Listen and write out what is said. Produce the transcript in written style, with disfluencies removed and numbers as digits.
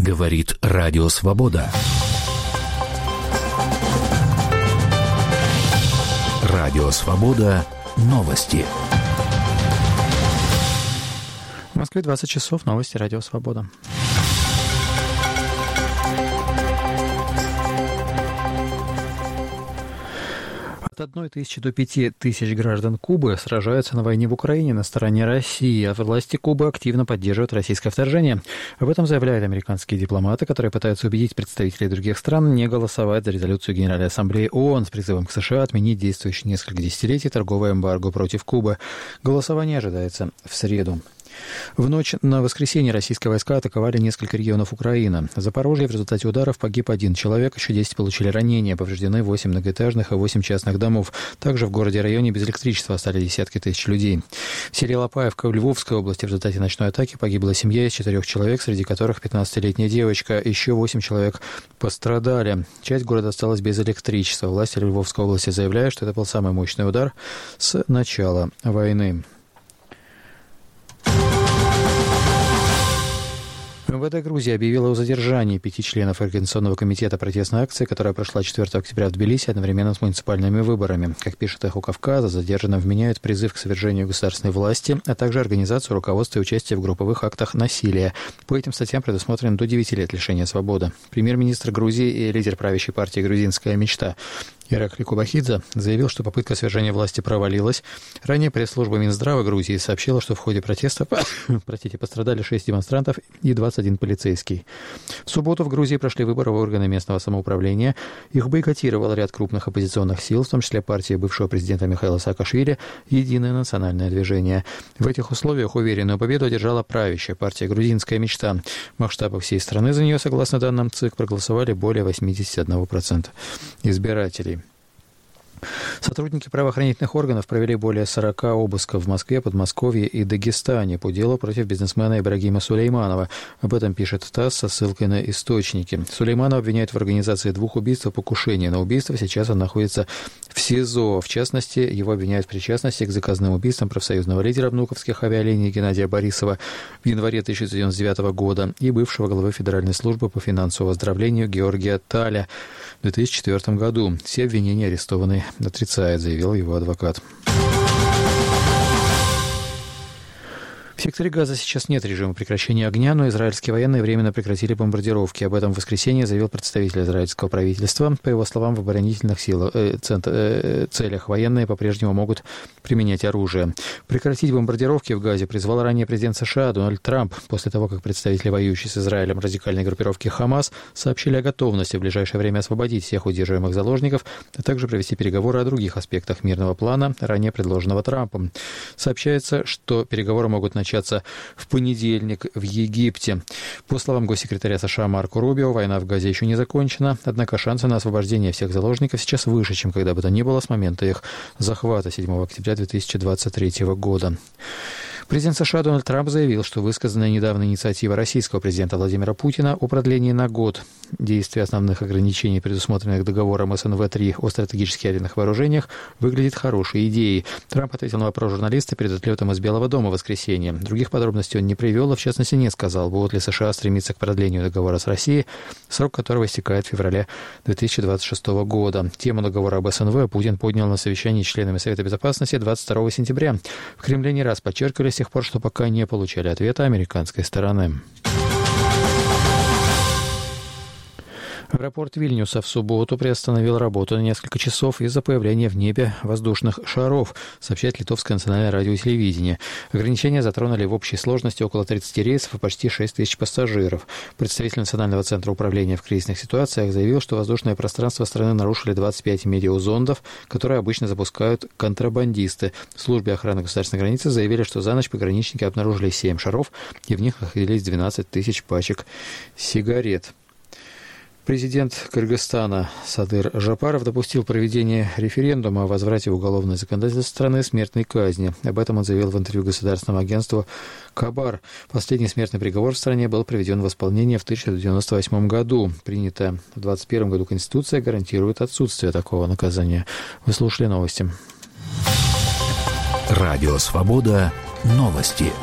Говорит Радио Свобода. Радио Свобода. Новости. В Москве 20 часов. Новости Радио Свобода. От 1 тысячи до 5 тысяч граждан Кубы сражаются на войне в Украине на стороне России, а власти Кубы активно поддерживают российское вторжение. Об этом заявляют американские дипломаты, которые пытаются убедить представителей других стран не голосовать за резолюцию Генеральной Ассамблеи ООН с призывом к США отменить действующий несколько десятилетий торговое эмбарго против Кубы. Голосование ожидается в среду. В ночь на воскресенье российские войска атаковали несколько регионов Украины. В Запорожье в результате ударов погиб 1 человек, еще 10 получили ранения, повреждены 8 многоэтажных и 8 частных домов. Также в городе и районе без электричества остались десятки тысяч людей. В селе Лопаевка в Львовской области в результате ночной атаки погибла семья из 4 человек, среди которых 15-летняя девочка. Еще 8 человек пострадали. Часть города осталась без электричества. Власти Львовской области заявляют, что это был самый мощный удар с начала войны. МВД Грузии объявила о задержании 5 членов Организационного комитета протестной акции, которая прошла 4 октября в Тбилиси одновременно с муниципальными выборами. Как пишет «Эхо Кавказа», задержанным вменяют призыв к свержению государственной власти, а также организацию, руководство и участие в групповых актах насилия. По этим статьям предусмотрено до 9 лет лишения свободы. Премьер-министр Грузии и лидер правящей партии «Грузинская мечта» Иракли Кубахидзе заявил, что попытка свержения власти провалилась. Ранее пресс-служба Минздрава Грузии сообщила, что в ходе протеста пострадали 6 демонстрантов и 21 полицейский. В субботу в Грузии прошли выборы в органы местного самоуправления. Их бойкотировал ряд крупных оппозиционных сил, в том числе партия бывшего президента Михаила Саакашвили «Единое национальное движение». В этих условиях уверенную победу одержала правящая партия «Грузинская мечта». В масштабах всей страны за нее, согласно данным ЦИК, проголосовали более 81% избирателей. Сотрудники правоохранительных органов провели более 40 обысков в Москве, Подмосковье и Дагестане по делу против бизнесмена Ибрагима Сулейманова. Об этом пишет ТАСС со ссылкой на источники. Сулейманова обвиняют в организации 2 убийств и покушения на убийство. Сейчас он находится в СИЗО. В частности, его обвиняют в причастности к заказным убийствам профсоюзного лидера внуковских авиалиний Геннадия Борисова в январе 1999 года и бывшего главы Федеральной службы по финансовому оздоровлению Георгия Таля в 2004 году. Все обвинения арестованный отрицает, заявил его адвокат. В секторе Газа сейчас нет режима прекращения огня, но израильские военные временно прекратили бомбардировки. Об этом в воскресенье заявил представитель израильского правительства. По его словам, в оборонительных целях военные по-прежнему могут применять оружие. Прекратить бомбардировки в Газе призвал ранее президент США Дональд Трамп после того, как представители воюющей с Израилем радикальной группировки «Хамас» сообщили о готовности в ближайшее время освободить всех удерживаемых заложников, а также провести переговоры о других аспектах мирного плана, ранее предложенного Трампом. Сообщается, что переговоры могут начаться в понедельник в Египте. По словам госсекретаря США Марко Рубио, война в Газе еще не закончена, однако шансы на освобождение всех заложников сейчас выше, чем когда бы то ни было с момента их захвата 7 октября 2023 года. Президент США Дональд Трамп заявил, что высказанная недавно инициатива российского президента Владимира Путина о продлении на год действия основных ограничений, предусмотренных договором СНВ-3 о стратегически ядерных вооружениях, выглядит хорошей идеей. Трамп ответил на вопрос журналиста перед отлетом из Белого дома в воскресенье. Других подробностей он не привел, а в частности не сказал, будут ли США стремиться к продлению договора с Россией, срок которого истекает в феврале 2026 года. Тему договора об СНВ Путин поднял на совещании с членами Совета Безопасности 22 сентября. В Кремле не раз подчеркивали с тех пор, что пока не получали ответа американской стороны. Аэропорт Вильнюса в субботу приостановил работу на несколько часов из-за появления в небе воздушных шаров, сообщает Литовское национальное радио и телевидение. Ограничения затронули в общей сложности около 30 рейсов и почти 6 тысяч пассажиров. Представитель Национального центра управления в кризисных ситуациях заявил, что воздушное пространство страны нарушили 25 медиазондов, которые обычно запускают контрабандисты. В службе охраны государственной границы заявили, что за ночь пограничники обнаружили 7 шаров, и в них находились 12 тысяч пачек сигарет. Президент Кыргызстана Садыр Жапаров допустил проведение референдума о возврате в уголовное законодательство страны смертной казни. Об этом он заявил в интервью государственному агентству «Кабар». Последний смертный приговор в стране был приведен в исполнение в 1998 году. Принятая в 2021 году Конституция гарантирует отсутствие такого наказания. Вы слушали новости. Радио «Свобода». Новости.